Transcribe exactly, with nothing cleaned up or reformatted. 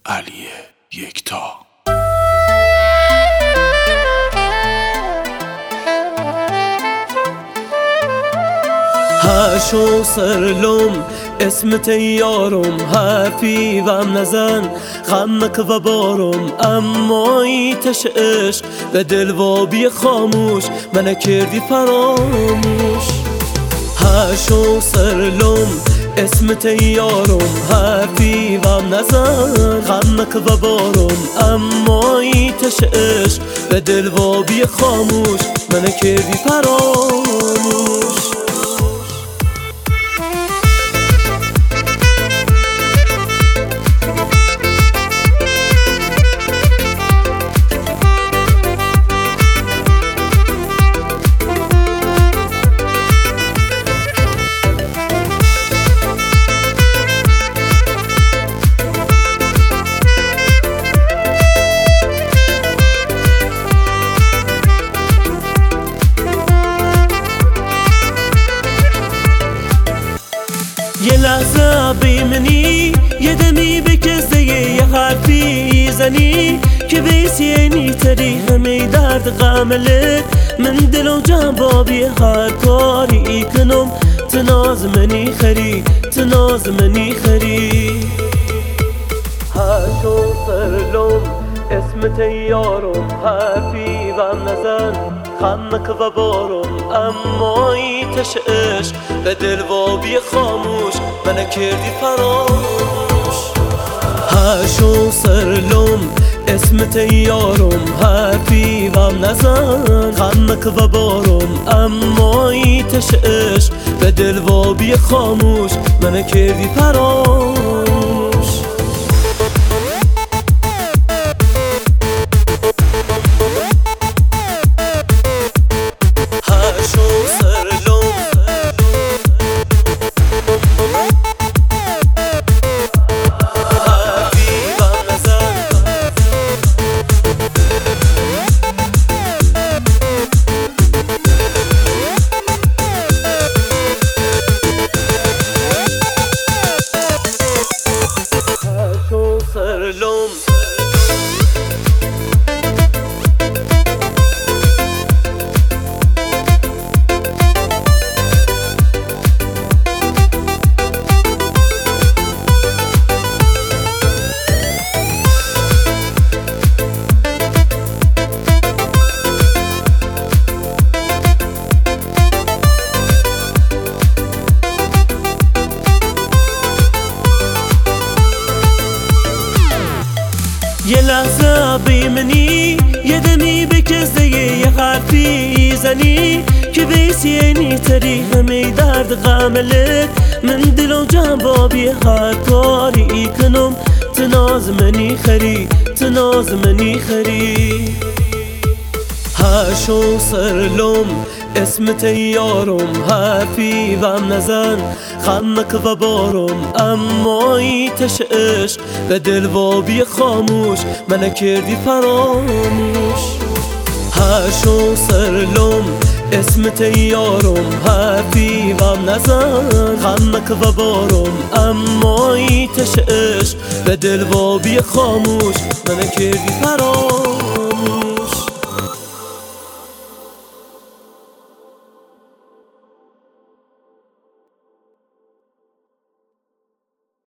علی یکتا. هاشو سرلوم اسمت یارم، حرفی وم نزن غمک و بارم، اما ایتش عشق به دل و بی خاموش من کردی فراموش. هاشو سرلوم اسمت یارم، حرفی وم نزن غمک و بارم، اما ایتش عشق به دل و بی خاموش من کردی فراموش. یه لحظه بیمنی یه دمی بکزده یه حرفی زنی که بیسینی تری همه درد غملت من دل و جان بابی هر کاری کنم تناز منی خری تناز منی خری. هاشو سرلوم اسمت یارم، حرفی وم نزن غمک و بارم، اما ایتش عشق به دل و بی خاموش من کردی فراموش. هاشو سرلوم اسمت یارم، حرفی وم نزن غمک و بارم، اما ایتش عشق به دل و بی خاموش من کردی فراموش. سرلوم یه لحظه بیمنی یه دمی بکزده یه حرفی زنی که بیسینی تری همه درد غملت من دل و جان بابی هر کاری کنم تناز منی خری تناز منی خری. هاشو سرلوم اسمت یارم، حرفی وم نزن غمک و بارم، اما ایتش عشق به دل و بی خاموش من کردی فراموش. هاشو سرلوم اسمت یارم، حرفی وم نزن غمک و بارم، اما ایتش عشق به دل و بی خاموش من کردی فراموش.